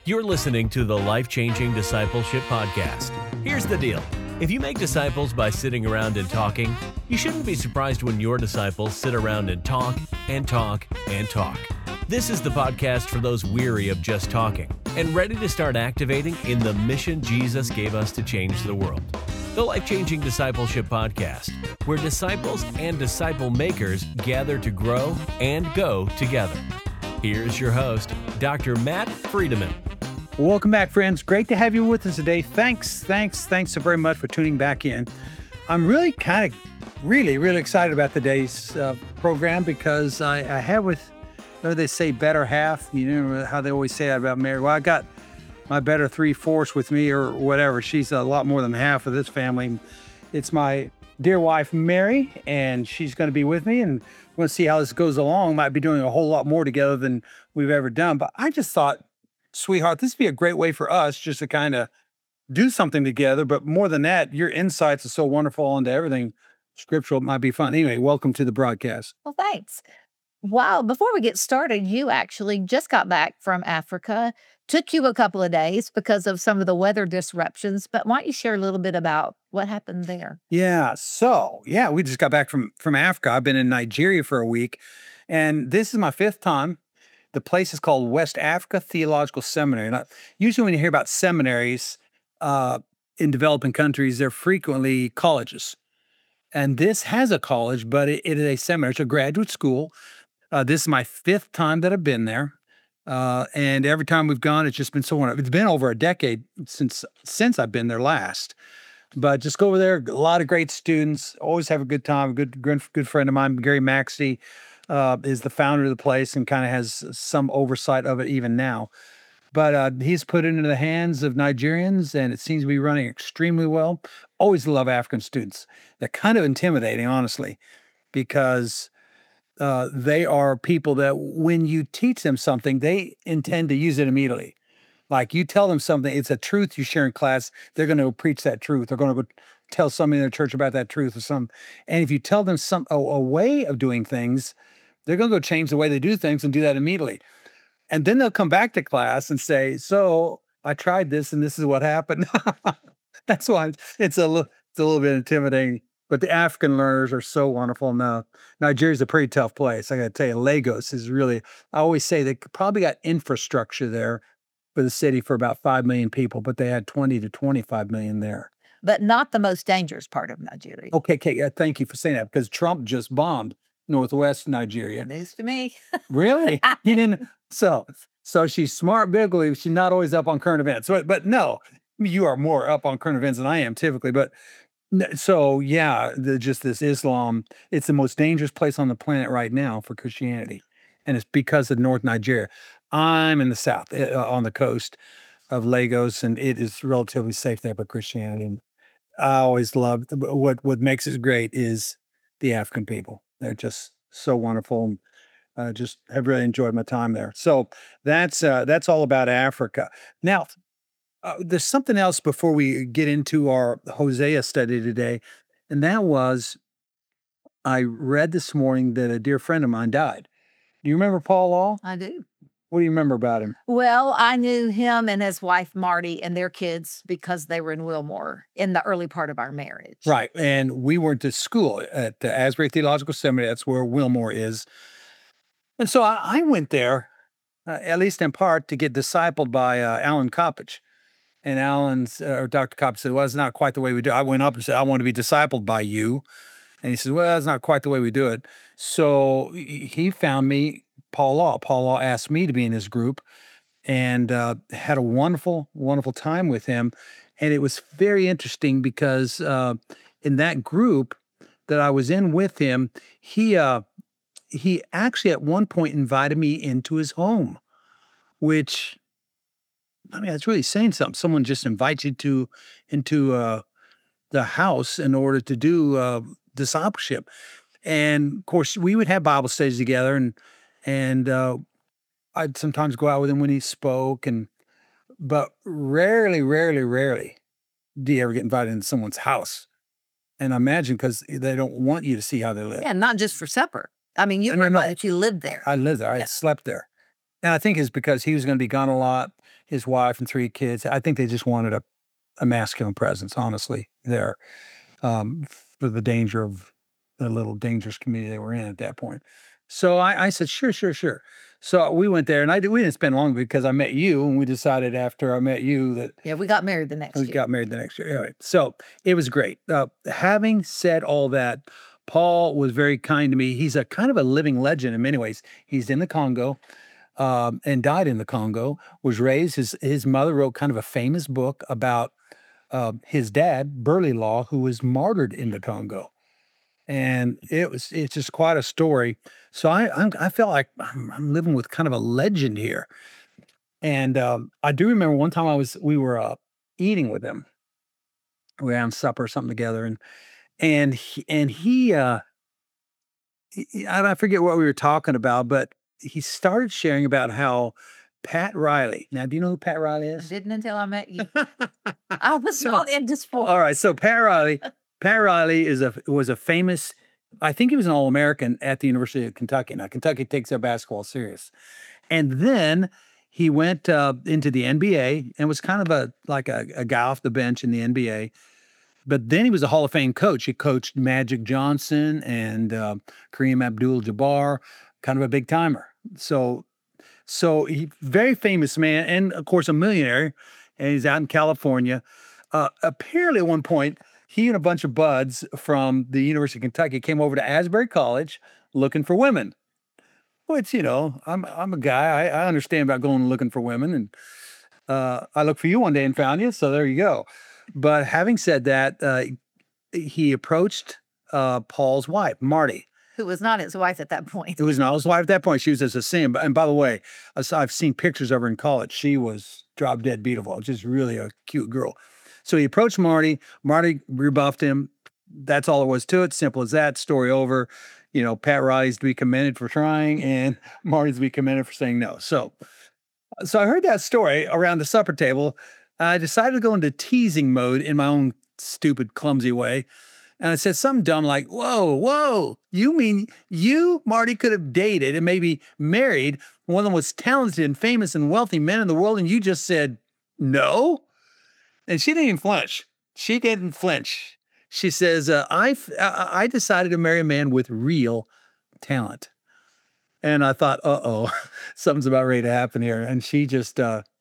You're listening to the Life-Changing Discipleship Podcast. Here's the deal. If you make disciples by sitting around and talking, you shouldn't be surprised when your disciples sit around and talk and talk and talk. This is the podcast for those weary of just talking and ready to start activating in the mission Jesus gave us to change the world. The Life-Changing Discipleship Podcast, where disciples and disciple makers gather to grow and go together. Here's your host, Dr. Matt Friedemann. Welcome back, friends. Great to have you with us today. Thanks so very much for tuning back in. I'm really really excited about today's program because I have with, they say better half. You know how they always say that about marriage. Well, I got my better 3/4 with me or whatever. She's a lot more than half of this family. It's my dear wife, Mary, and she's going to be with me, and we're going to see how this goes along. Might be doing a whole lot more together than we've ever done, but I just thought, sweetheart, this would be a great way for us just to kind of do something together. But more than that, your insights are so wonderful into everything scriptural. It might be fun. Anyway, welcome to the broadcast. Well, thanks. Wow. Before we get started, you actually just got back from Africa. Took you a couple of days because of some of the weather disruptions. But why don't you share a little bit about what happened there? Yeah. So, we just got back from Africa. I've been in Nigeria for a week, and this is my 5th time. The place is called West Africa Theological Seminary. Now, usually when you hear about seminaries in developing countries, they're frequently colleges. And this has a college, but it is a seminary. It's a graduate school. This is my 5th time that I've been there. And every time we've gone, it's just been so wonderful. It's been over a decade since I've been there last. But just go over there, a lot of great students, always have a good time. A good friend of mine, Gary Maxey, is the founder of the place and kind of has some oversight of it even now. But he's put it into the hands of Nigerians, and it seems to be running extremely well. Always love African students. They're kind of intimidating, honestly, because they are people that when you teach them something, they intend to use it immediately. Like you tell them something, it's a truth you share in class, they're going to preach that truth. They're going to go tell somebody in their church about that truth or something. And if you tell them a way of doing things, they're going to go change the way they do things and do that immediately. And then they'll come back to class and say, so I tried this and this is what happened. That's why it's a little bit intimidating. But the African learners are so wonderful. Now, Nigeria's a pretty tough place. I got to tell you, Lagos is really, I always say they probably got infrastructure there for the city for about 5 million people, but they had 20 to 25 million there. But not the most dangerous part of Nigeria. Okay, thank you for saying that, because Trump just bombed northwest Nigeria. News to me. Really? He didn't. So she's smart biblically. She's not always up on current events. But no, you are more up on current events than I am typically. But so just this Islam, it's the most dangerous place on the planet right now for Christianity. And it's because of North Nigeria. I'm in the south, on the coast of Lagos, and it is relatively safe there for Christianity. And I always love what makes it great is the African people. They're just so wonderful. Just have really enjoyed my time there. So that's all about Africa. Now, there's something else before we get into our Hosea study today, and that was I read this morning that a dear friend of mine died. Do you remember Paul Law? I do. What do you remember about him? Well, I knew him and his wife, Marty, and their kids because they were in Wilmore in the early part of our marriage. Right. And we went to school at the Asbury Theological Seminary. That's where Wilmore is. And so I went there, at least in part, to get discipled by Alan Coppage. And Dr. Coppage said, well, it's not quite the way we do it. I went up and said, I want to be discipled by you. And he says, well, that's not quite the way we do it. So he found me Paul Law. Paul Law asked me to be in his group and had a wonderful, wonderful time with him. And it was very interesting because in that group that I was in with him, he actually at one point invited me into his home, which, I mean, that's really saying something. Someone just invites you into the house in order to do discipleship. And of course, we would have Bible studies together, and I'd sometimes go out with him when he spoke, but rarely do you ever get invited into someone's house. And I imagine because they don't want you to see how they live. Yeah, not just for supper. I mean, you lived there. I lived there. I slept there. And I think it's because he was going to be gone a lot, his wife and 3 kids. I think they just wanted a masculine presence, honestly, there, for the danger of the little dangerous community they were in at that point. So I said, sure, sure, sure. So we went there, and we didn't spend long because I met you, and we decided after I met you that Yeah, we got married the next we year. got married the next year. Anyway, so it was great. Having said all that, Paul was very kind to me. He's a kind of a living legend in many ways. He's in the Congo, and died in the Congo. Was raised. His mother wrote kind of a famous book about his dad, Burley Law, who was martyred in the Congo, and it's just quite a story. So I felt like I'm living with kind of a legend here. And I do remember one time we were eating with him. We were having supper or something together, I forget what we were talking about, but he started sharing about how Pat Riley. Now, do you know who Pat Riley I is? didn't until I met you. I was So- not into sports. All right, so Pat Riley was a famous. I think he was an All-American at the University of Kentucky. Now, Kentucky takes their basketball serious, and then he went into the NBA and was kind of a guy off the bench in the NBA. But then he was a Hall of Fame coach. He coached Magic Johnson and Kareem Abdul-Jabbar, kind of a big timer. So he very famous man, and of course a millionaire. And he's out in California. Apparently, at one point, he and a bunch of buds from the University of Kentucky came over to Asbury College looking for women. Which, I'm a guy. I understand about going looking for women, and I looked for you one day and found you. So there you go. But having said that, he approached Paul's wife, Marty. Who was not his wife at that point. It was not his wife at that point. She was as a sin. And by the way, I've seen pictures of her in college. She was drop dead beautiful, just really a cute girl. So he approached Marty. Marty rebuffed him. That's all there was to it. Simple as that. Story over. Pat Riley's to be commended for trying, and Marty's to be commended for saying no. So I heard that story around the supper table. I decided to go into teasing mode in my own stupid, clumsy way. And I said something dumb like, whoa, you mean you, Marty, could have dated and maybe married one of the most talented and famous and wealthy men in the world, and you just said no? And she didn't even flinch. She didn't flinch. She says, I decided to marry a man with real talent. And I thought, uh-oh, something's about ready to happen here. And she just,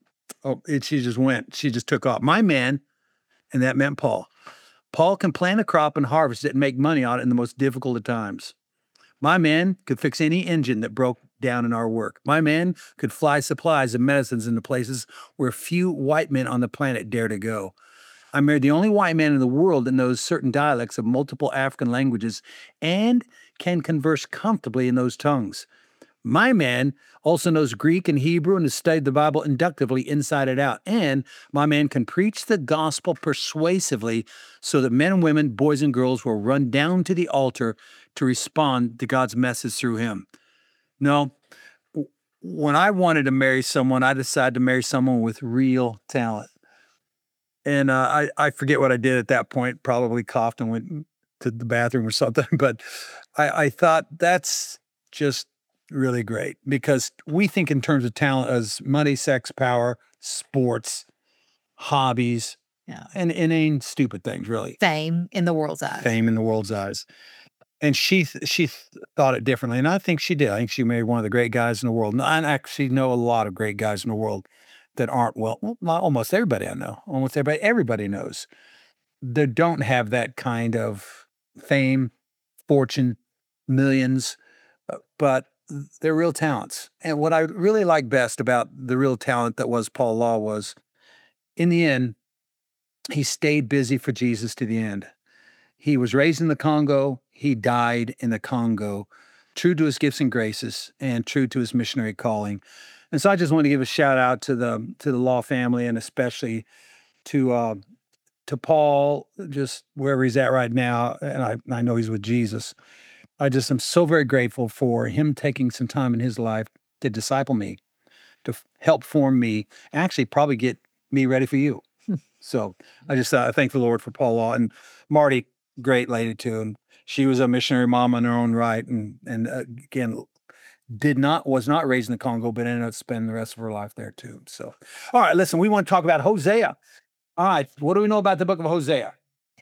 she just went. She just took off. My man, and that meant Paul. Paul can plant a crop and harvest it and make money on it in the most difficult of times. My man could fix any engine that broke down in our work. My man could fly supplies and medicines into places where few white men on the planet dare to go. I married the only white man in the world that knows certain dialects of multiple African languages and can converse comfortably in those tongues. My man also knows Greek and Hebrew and has studied the Bible inductively inside and out. And my man can preach the gospel persuasively so that men and women, boys and girls will run down to the altar to respond to God's message through him. No, when I wanted to marry someone, I decided to marry someone with real talent. And I forget what I did at that point, probably coughed and went to the bathroom or something. But I thought that's just really great because we think in terms of talent as money, sex, power, sports, hobbies, Yeah. and inane, stupid things, really. Fame in the world's eyes. Fame in the world's eyes. And she thought it differently. And I think she did. I think she married one of the great guys in the world. And I actually know a lot of great guys in the world that aren't, well, almost everybody I know, everybody knows, they don't have that kind of fame, fortune, millions, but they're real talents. And what I really like best about the real talent that was Paul Law was, in the end, he stayed busy for Jesus to the end. He was raised in the Congo. He died in the Congo, true to his gifts and graces and true to his missionary calling. And so I just want to give a shout out to the Law family, and especially to Paul, just wherever he's at right now. And I know he's with Jesus. I just am so very grateful for him taking some time in his life to disciple me, to help form me, actually probably get me ready for you. So I thank the Lord for Paul Law, and Marty, great lady too. And she was a missionary mom in her own right. And again, was not raised in the Congo, but ended up spending the rest of her life there too. So, all right, listen, we want to talk about Hosea. All right, what do we know about the book of Hosea?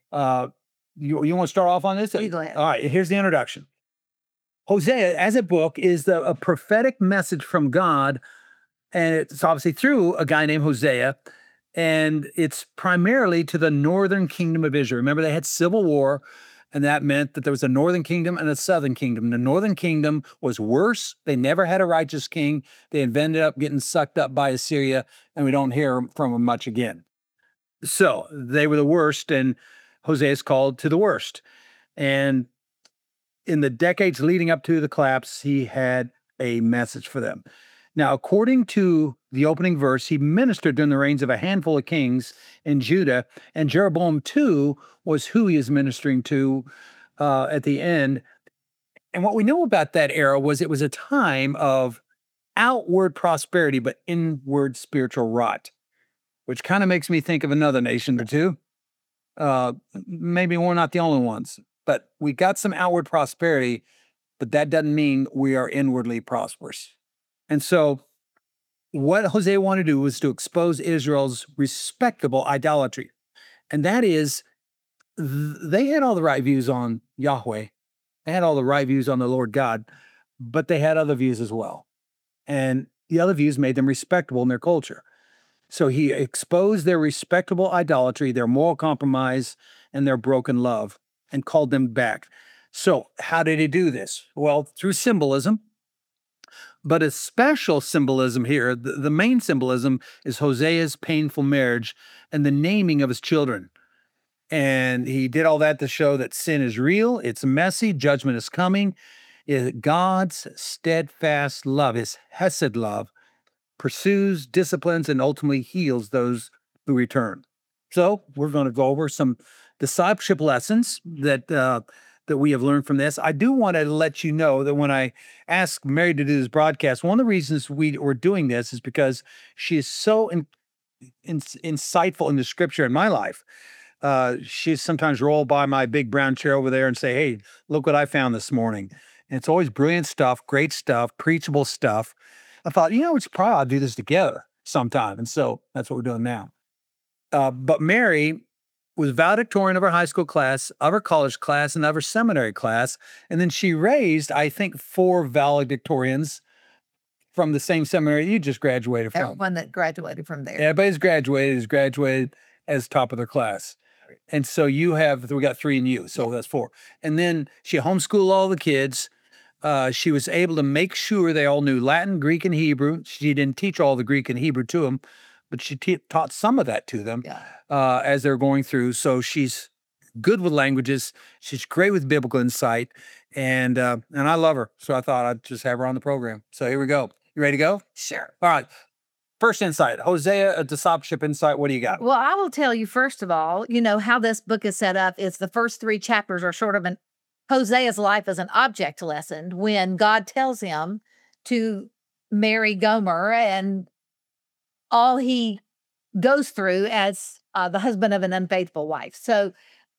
You want to start off on this? You go ahead. All right, here's the introduction. Hosea, as a book, is a prophetic message from God, and it's obviously through a guy named Hosea, and it's primarily to the northern kingdom of Israel. Remember, they had civil war, and that meant that there was a northern kingdom and a southern kingdom. The northern kingdom was worse. They never had a righteous king. They ended up getting sucked up by Assyria, and we don't hear from them much again. So they were the worst, and Hosea is called to the worst. And in the decades leading up to the collapse, he had a message for them. Now, according to the opening verse, he ministered during the reigns of a handful of kings in Judah, and Jeroboam too was who he is ministering to at the end. And what we know about that era was it was a time of outward prosperity, but inward spiritual rot, which kind of makes me think of another nation or two. Maybe we're not the only ones, but we got some outward prosperity, but that doesn't mean we are inwardly prosperous. And so what Hosea wanted to do was to expose Israel's respectable idolatry. And that is, they had all the right views on Yahweh. They had all the right views on the Lord God, but they had other views as well. And the other views made them respectable in their culture. So he exposed their respectable idolatry, their moral compromise, and their broken love, and called them back. So how did he do this? Well, through symbolism. But a special symbolism here, the main symbolism is Hosea's painful marriage and the naming of his children. And he did all that to show that sin is real, it's messy, judgment is coming. God's steadfast love, his hesed love, pursues, disciplines, and ultimately heals those who return. So we're going to go over some discipleship lessons that we have learned from this. I do want to let you know that when I asked Mary to do this broadcast, one of the reasons we were doing this is because she is so insightful in the scripture in my life. She sometimes roll by my big brown chair over there and say, "Hey, look what I found this morning." And it's always brilliant stuff, great stuff, preachable stuff. I thought, it's probably I'll do this together sometime. And so that's what we're doing now. But Mary was valedictorian of her high school class, of her college class, and of her seminary class. And then she raised, I think, 4 valedictorians from the same seminary you just graduated from. Everyone that graduated from there. Everybody's graduated as top of their class. And so we got 3 in you, so that's 4. And then she homeschooled all the kids. She was able to make sure they all knew Latin, Greek, and Hebrew. She didn't teach all the Greek and Hebrew to them, but she taught some of that to them as they're going through. So she's good with languages. She's great with biblical insight, and I love her. So I thought I'd just have her on the program. So here we go. You ready to go? Sure. All right. First insight, Hosea, a discipleship insight. What do you got? Well, I will tell you, first of all, how this book is set up is the first 3 chapters are sort of Hosea's life as an object lesson when God tells him to marry Gomer and all he goes through as the husband of an unfaithful wife. So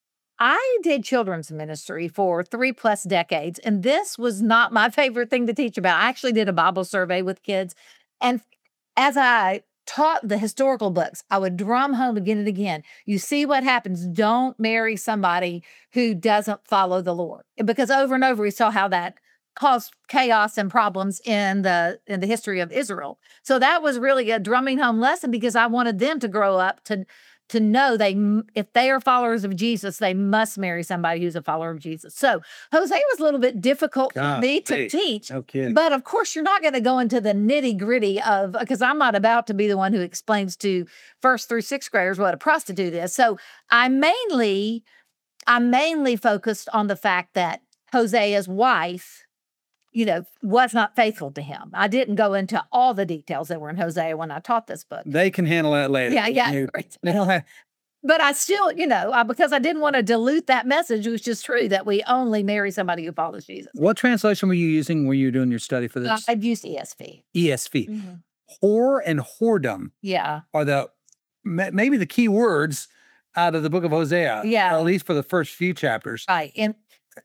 I did children's ministry for 3+ decades, and this was not my favorite thing to teach about. I actually did a Bible survey with kids, and as I taught the historical books, I would drum home again and again. You see what happens. Don't marry somebody who doesn't follow the Lord. Because over and over, we saw how that caused chaos and problems in the history of Israel. So that was really a drumming home lesson because I wanted them to grow up to know if they are followers of Jesus, they must marry somebody who's a follower of Jesus. So Hosea was a little bit difficult for me to teach. No kidding. But of course, you're not going to go into the nitty gritty because I'm not about to be the one who explains to 1st through 6th graders what a prostitute is. So I mainly focused on the fact that Hosea's wife, was not faithful to him. I didn't go into all the details that were in Hosea when I taught this book. They can handle that later. Yeah. But I still, because I didn't want to dilute that message, it was just true that we only marry somebody who follows Jesus. What translation were you using when you were doing your study for this? I've used ESV. ESV. Mm-hmm. Whore and whoredom are maybe the key words out of the book of Hosea. Yeah. At least for the first few chapters. Right.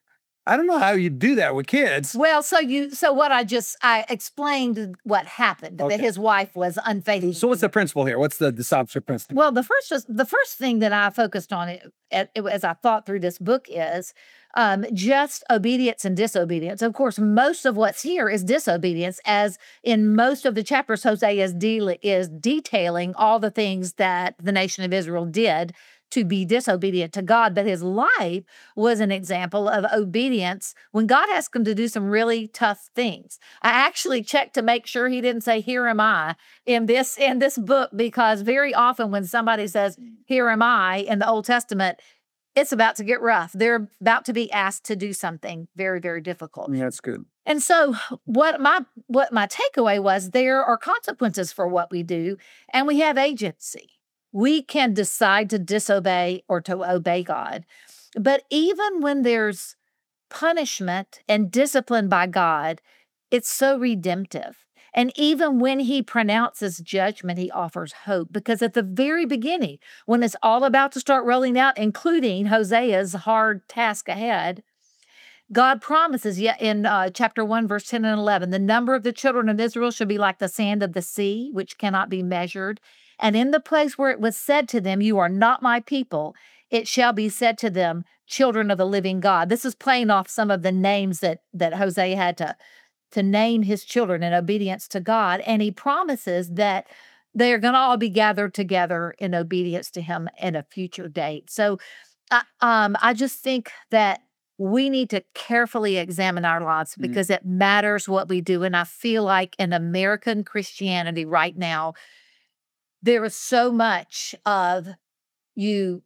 I don't know how you do that with kids. Well, so what I explained what happened, that his wife was unfaithful. So what's the principle here? What's the discipleship principle? Well, the first thing that I focused on as I thought through this book is just obedience and disobedience. Of course, most of what's here is disobedience, as in most of the chapters, Hosea is detailing all the things that the nation of Israel did to be disobedient to God. But his life was an example of obedience when God asked him to do some really tough things. I actually checked to make sure he didn't say, "Here am I," in this book, because very often when somebody says, "Here am I," in the Old Testament, it's about to get rough. They're about to be asked to do something very, very difficult. Yeah, that's good. And so what my takeaway was, there are consequences for what we do, and we have agency. We can decide to disobey or to obey God. But even when there's punishment and discipline by God, it's so redemptive. And even when he pronounces judgment, he offers hope, because at the very beginning, when it's all about to start rolling out, including Hosea's hard task ahead, God promises, yet in chapter 1, verse 10 and 11, the number of the children of Israel shall be like the sand of the sea, which cannot be measured. And in the place where it was said to them, "You are not my people," it shall be said to them, "Children of the living God." This is playing off some of the names that Hosea had to name his children in obedience to God. And he promises that they're going to all be gathered together in obedience to him in a future date. So I just think that we need to carefully examine our lives, because it matters what we do. And I feel like in American Christianity right now, there is so much of you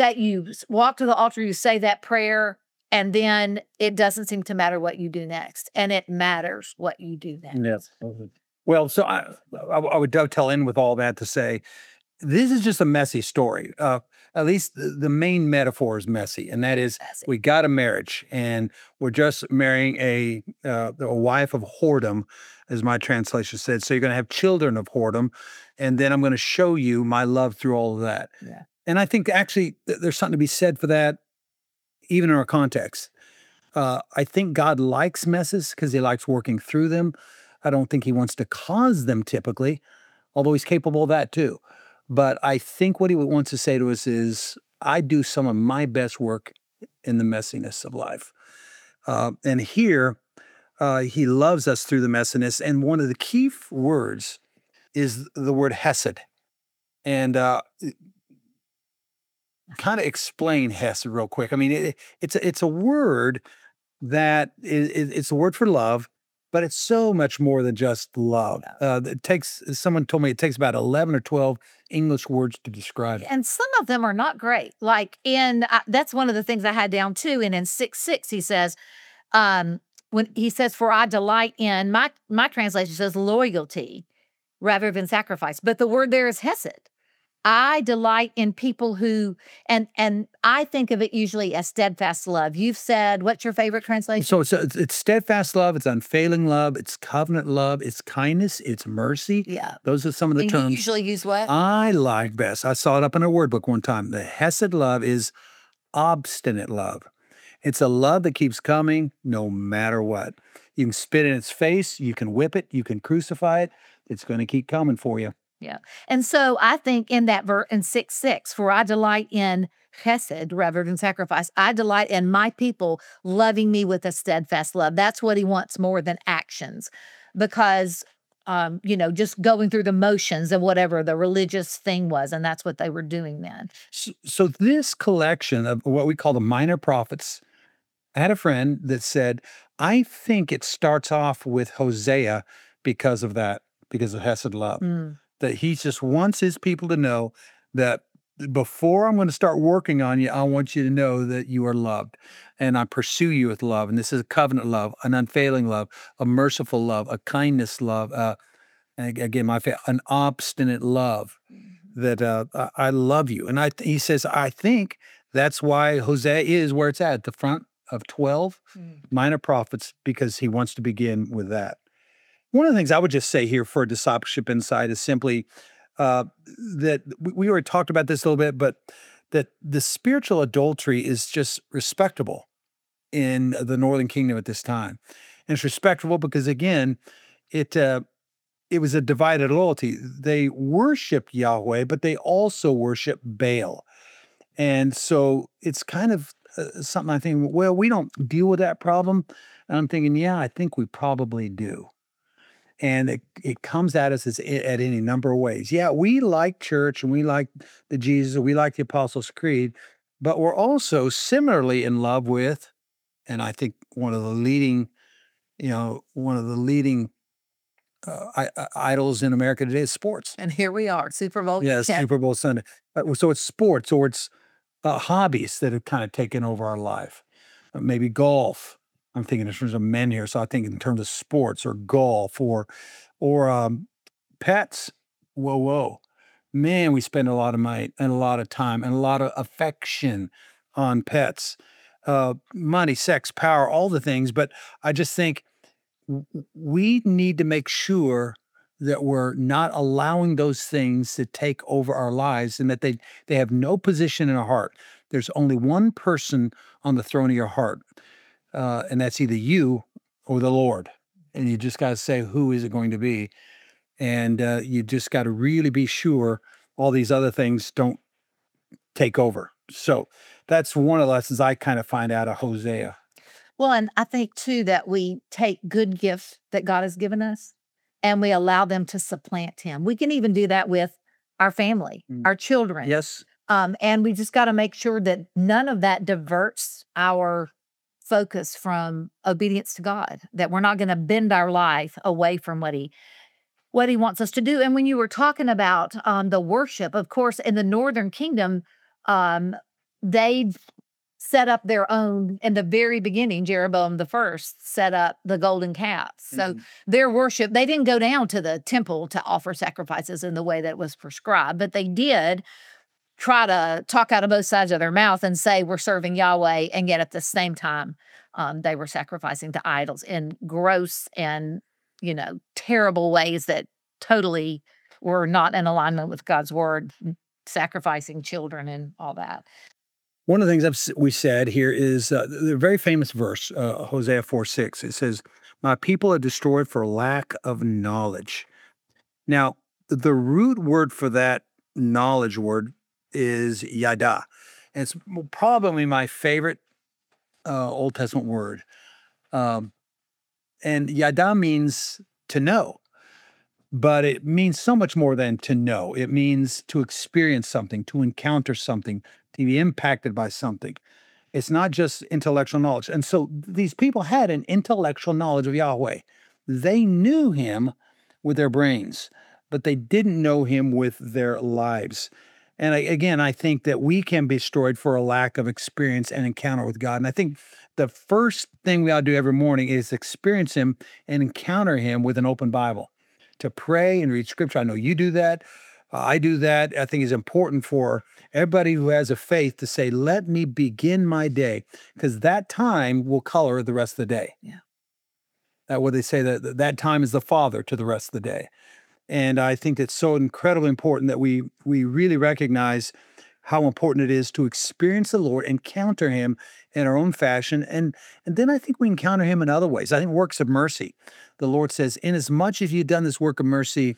walk to the altar, you say that prayer, and then it doesn't seem to matter what you do next. And it matters what you do next. Yes. Well, so I would dovetail in with all that to say, this is just a messy story. At least the main metaphor is messy, and that is we got a marriage, and we're just marrying a wife of whoredom, as my translation said. So you're going to have children of whoredom, and then I'm going to show you my love through all of that. Yeah. And I think actually there's something to be said for that, even in our context. I think God likes messes because he likes working through them. I don't think he wants to cause them typically, although he's capable of that too. But I think what he wants to say to us is, I do some of my best work in the messiness of life. And here, he loves us through the messiness. And one of the key words is the word hesed. And kind of explain hesed real quick. I mean, it's a word that it's a word for love, but it's so much more than just love. Someone told me it takes about 11 or 12 English words to describe it. And some of them are not great. Like that's one of the things I had down too. And in 6:6, he says, when he says, "For I delight in," my translation says loyalty rather than sacrifice. But the word there is hesed. I delight in people who, and I think of it usually as steadfast love. You've said, what's your favorite translation? So it's steadfast love, it's unfailing love, it's covenant love, it's kindness, it's mercy. Yeah. Those are some of the And terms. you usually use what? I like best. I saw it up in a word book one time. The hesed love is obstinate love. It's a love that keeps coming no matter what. You can spit in its face, you can whip it, you can crucify it. It's going to keep coming for you. Yeah. And so I think in that verse in 6:6, "For I delight in chesed rather than sacrifice." I delight in my people loving me with a steadfast love. That's what he wants more than actions, because, just going through the motions of whatever the religious thing was. And that's what they were doing then. So this collection of what we call the minor prophets, I had a friend that said, I think it starts off with Hosea because of that, because of hesed love. That he just wants his people to know that before I'm going to start working on you, I want you to know that you are loved, and I pursue you with love. And this is a covenant love, an unfailing love, a merciful love, a kindness love. And again, an obstinate love that I love you. And he says, I think that's why Hosea is where it's at the front of 12 minor prophets, because he wants to begin with that. One of the things I would just say here for Discipleship Insight is simply that we already talked about this a little bit, but that the spiritual adultery is just respectable. in the Northern Kingdom at this time. And it's respectable because, again, it was a divided loyalty. They worshiped Yahweh, but they also worship Baal. And so it's kind of something I think, well, we don't deal with that problem. And I'm thinking, yeah, I think we probably do. And it comes at us at any number of ways. Yeah, we like church and we like the Jesus, we like the Apostles' Creed, but we're also similarly in love with, and I think one of the leading idols in America today is sports. And here we are, Super Bowl. Yeah, Super Bowl Sunday. So it's sports or it's hobbies that have kind of taken over our life. Maybe golf. I'm thinking in terms of men here, so I think in terms of sports or golf or pets. Whoa. Man, we spend a lot of money and a lot of time and a lot of affection on pets. Money, sex, power, all the things. But I just think we need to make sure that we're not allowing those things to take over our lives and that they have no position in our heart. There's only one person on the throne of your heart, and that's either you or the Lord. And you just got to say, who is it going to be? And you just got to really be sure all these other things don't take over. So that's one of the lessons I kind of find out of Hosea. Well, and I think too that we take good gifts that God has given us and we allow them to supplant him. We can even do that with our family, our children. Yes. And we just got to make sure that none of that diverts our focus from obedience to God, that we're not going to bend our life away from what he wants us to do. And when you were talking about the worship, of course, in the Northern Kingdom, they set up their own, in the very beginning, Jeroboam the first set up the golden calves. So their worship, they didn't go down to the temple to offer sacrifices in the way that was prescribed, but they did try to talk out of both sides of their mouth and say, we're serving Yahweh. And yet at the same time, they were sacrificing to idols in gross and, terrible ways that totally were not in alignment with God's word, sacrificing children and all that. One of the things we said here is the very famous verse, Hosea 4:6. It says, my people are destroyed for lack of knowledge. Now, the root word for that knowledge word is yada. And it's probably my favorite Old Testament word. And yada means to know, but it means so much more than to know. It means to experience something, to encounter something, to be impacted by something. It's not just intellectual knowledge. And so these people had an intellectual knowledge of Yahweh. They knew him with their brains, but they didn't know him with their lives. And again, I think that we can be destroyed for a lack of experience and encounter with God. And I think the first thing we ought to do every morning is experience him and encounter him with an open Bible. To pray and read scripture. I know you do that. I do that. I think it's important for everybody who has a faith to say, let me begin my day, because that time will color the rest of the day. Yeah. That what they say, that time is the father to the rest of the day. And I think it's so incredibly important that we really recognize how important it is to experience the Lord, encounter him in our own fashion. And then I think we encounter him in other ways. I think works of mercy. The Lord says, inasmuch as you've done this work of mercy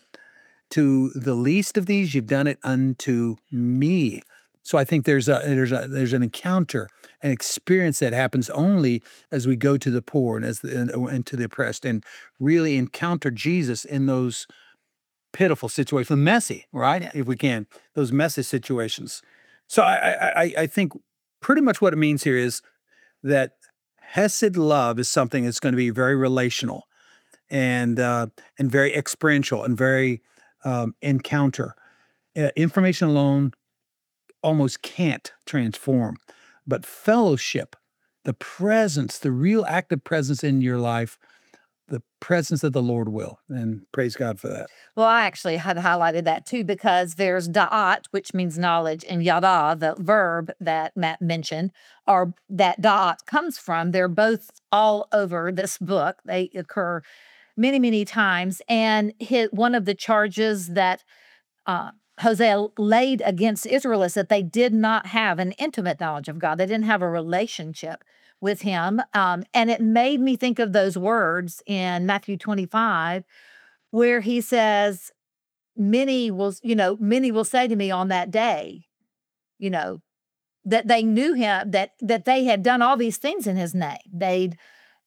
to the least of these, you've done it unto me. So I think there's an encounter, an experience that happens only as we go to the poor and to the oppressed and really encounter Jesus in those pitiful situations, messy, right? Yeah. If we can, those messy situations. So I think pretty much what it means here is that Hesed love is something that's going to be very relational and very experiential and very encounter. Information alone almost can't transform, but fellowship, the presence, the real active presence in your life, the presence of the Lord will. And praise God for that. Well, I actually had highlighted that too, because there's da'at, which means knowledge, and yada, the verb that Matt mentioned, or that da'at comes from. They're both all over this book. They occur many, many times. And one of the charges that Hosea laid against Israel is that they did not have an intimate knowledge of God. They didn't have a relationship with him. And it made me think of those words in Matthew 25, where he says, many will say to me on that day, you know, that they knew him, that they had done all these things in his name. They'd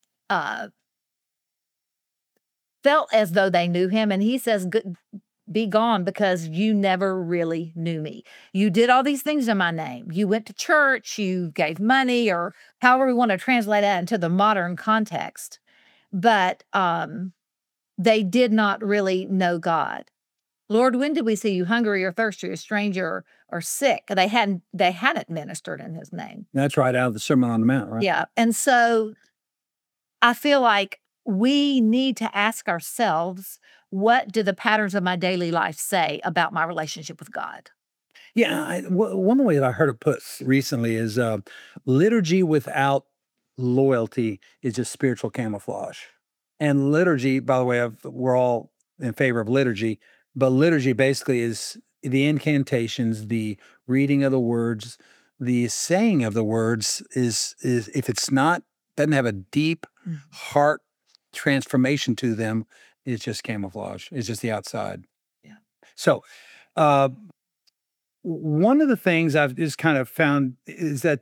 felt as though they knew him. And he says, be gone, because you never really knew me. You did all these things in my name. You went to church, you gave money, or however we want to translate that into the modern context. But they did not really know God. Lord, when did we see you hungry or thirsty or stranger or sick? They hadn't ministered in his name. That's right out of the Sermon on the Mount, right? Yeah. And so I feel like we need to ask ourselves, what do the patterns of my daily life say about my relationship with God? Yeah, one way that I heard it put recently is liturgy without loyalty is just spiritual camouflage. And liturgy, by the way, we're all in favor of liturgy, but liturgy basically is the incantations, the reading of the words, the saying of the words is if it's not doesn't have a deep heart transformation to them, it's just camouflage. It's just the outside. Yeah. So, uh, one of the things I've just kind of found is that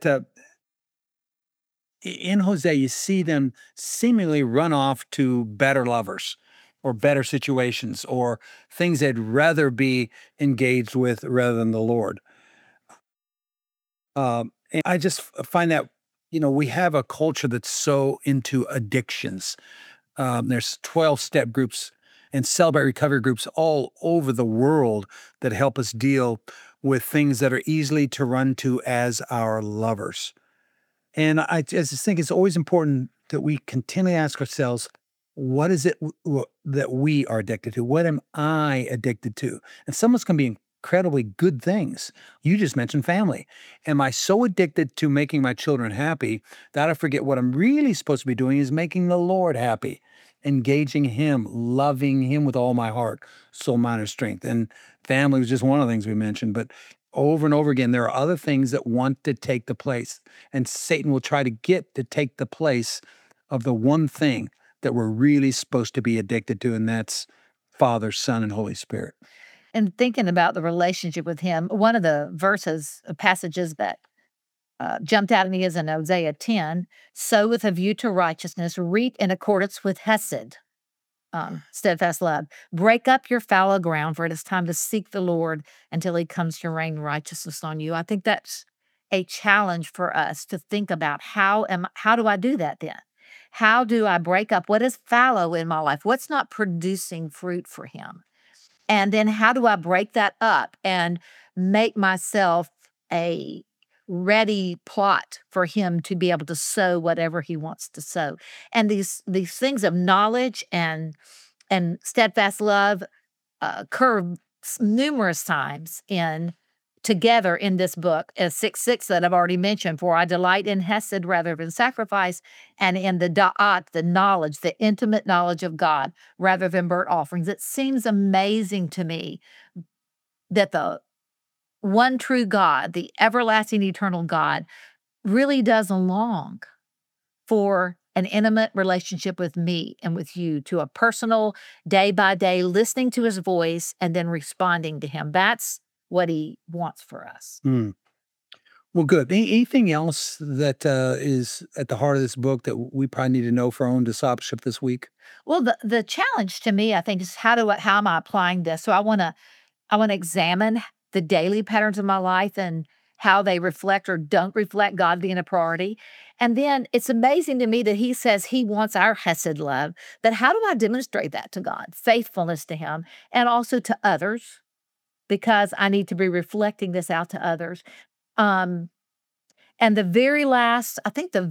in Hosea, you see them seemingly run off to better lovers or better situations or things they'd rather be engaged with rather than the Lord. And I just find that, we have a culture that's so into addictions. There's 12-step groups and celebrate recovery groups all over the world that help us deal with things that are easily to run to as our lovers. And I just think it's always important that we continually ask ourselves, what is it that we are addicted to? What am I addicted to? And some of us can be incredibly good things. You just mentioned family. Am I so addicted to making my children happy that I forget what I'm really supposed to be doing is making the Lord happy, engaging Him, loving Him with all my heart, soul, mind, and strength. And family was just one of the things we mentioned, but over and over again, there are other things that want to take the place. And Satan will try to get to take the place of the one thing that we're really supposed to be addicted to, and that's Father, Son, and Holy Spirit. And thinking about the relationship with him, one of the passages that jumped out at me is in Hosea 10, sow with a view to righteousness, reap in accordance with Hesed, steadfast love. Break up your fallow ground, for it is time to seek the Lord until he comes to rain righteousness on you. I think that's a challenge for us to think about. How do I do that then? How do I break up what is fallow in my life? What's not producing fruit for him? And then how do I break that up and make myself a ready plot for him to be able to sow whatever he wants to sow? And these things of knowledge and steadfast love occur numerous times together in this book, as 6:6 that I've already mentioned. For I delight in Hesed rather than sacrifice, and in the da'at, the knowledge, the intimate knowledge of God, rather than burnt offerings. It seems amazing to me that the one true God, the everlasting eternal God, really does long for an intimate relationship with me and with you, to a personal, day by day, listening to his voice and then responding to him. That's what he wants for us. Well, good. Anything else that is at the heart of this book that we probably need to know for our own discipleship this week? Well, the challenge to me, I think, is how am I applying this? So I want to examine the daily patterns of my life and how they reflect or don't reflect God being a priority. And then it's amazing to me that he says he wants our Hesed love, but how do I demonstrate that to God? Faithfulness to him and also to others, because I need to be reflecting this out to others. And the very last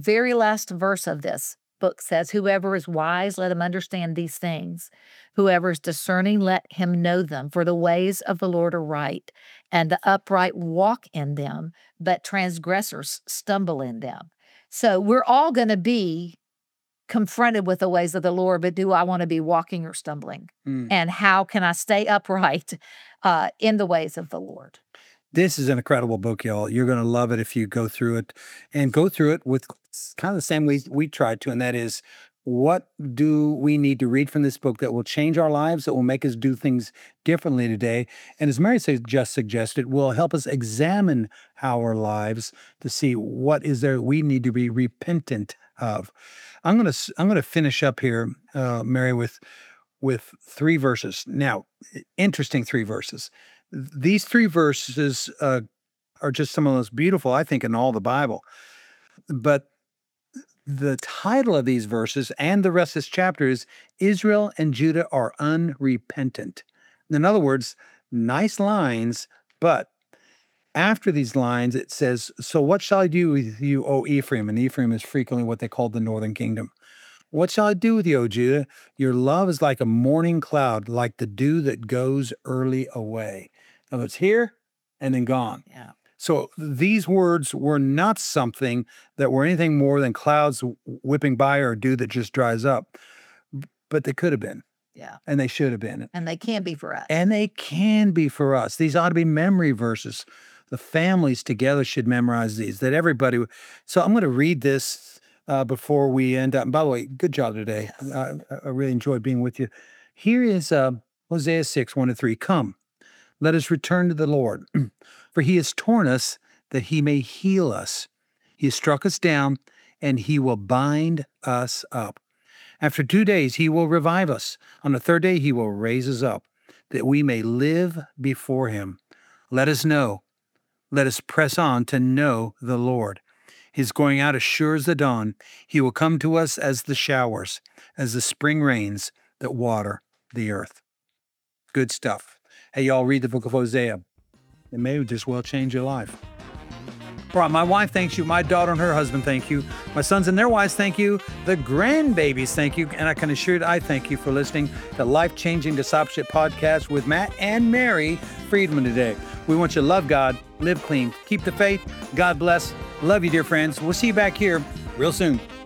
verse of this book says, whoever is wise, let him understand these things. Whoever is discerning, let him know them. For the ways of the Lord are right, and the upright walk in them, but transgressors stumble in them. So we're all going to be confronted with the ways of the Lord, but do I want to be walking or stumbling? And how can I stay upright in the ways of the Lord? This is an incredible book, y'all. You're going to love it if you go through it, and go through it with kind of the same way we tried to. And that is, what do we need to read from this book that will change our lives, that will make us do things differently today? And as Mary just suggested, will help us examine our lives to see what is there we need to be repentant of. I'm gonna finish up here, Mary, with three verses. Now, interesting three verses. These three verses are just some of the most beautiful, I think, in all the Bible. But the title of these verses and the rest of this chapter is Israel and Judah are unrepentant. In other words, nice lines, but after these lines, it says, "So what shall I do with you, O Ephraim?" And Ephraim is frequently what they call the northern kingdom. "What shall I do with you, O Judah? Your love is like a morning cloud, like the dew that goes early away." Now it's here and then gone. Yeah. So these words were not something that were anything more than clouds whipping by or dew that just dries up, but they could have been, Yeah. and they should have been, And they can be for us. and they can be for us. These ought to be memory verses. The families together should memorize these, that everybody. So I'm going to read this before we end up. And by the way, good job today. I really enjoyed being with you. Here is Hosea 6, 1-3. "Come, let us return to the Lord, for he has torn us that he may heal us. He has struck us down, and he will bind us up. After 2 days, he will revive us. On the third day, he will raise us up, that we may live before him. Let us know. Let us press on to know the Lord. His going out as sure as the dawn. He will come to us as the showers, as the spring rains that water the earth." Good stuff. Hey, y'all, read the book of Hosea. It may just well change your life. All right, my wife thanks you. My daughter and her husband thank you. My sons and their wives thank you. The grandbabies thank you. And I can assure you, I thank you for listening to Life Changing Discipleship Podcast with Matt and Mary Friedman today. We want you to love God, live clean, keep the faith. God bless. Love you, dear friends. We'll see you back here real soon.